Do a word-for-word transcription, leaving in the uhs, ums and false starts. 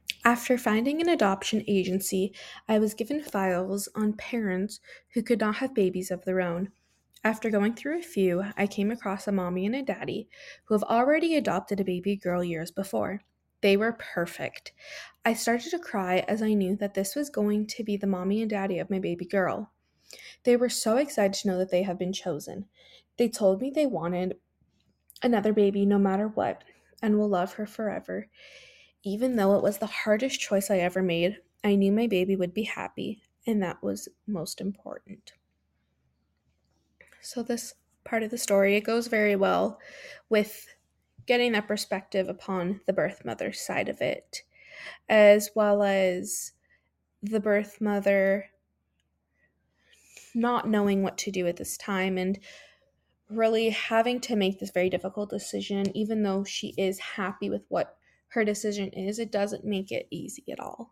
After finding an adoption agency, I was given files on parents who could not have babies of their own. After going through a few, I came across a mommy and a daddy who have already adopted a baby girl years before. They were perfect. I started to cry as I knew that this was going to be the mommy and daddy of my baby girl. They were so excited to know that they have been chosen. They told me they wanted another baby no matter what and will love her forever. Even though it was the hardest choice I ever made, I knew my baby would be happy, and that was most important. So this part of the story, it goes very well with getting that perspective upon the birth mother side of it, as well as the birth mother not knowing what to do at this time and really having to make this very difficult decision. Even though she is happy with what her decision is, it doesn't make it easy at all.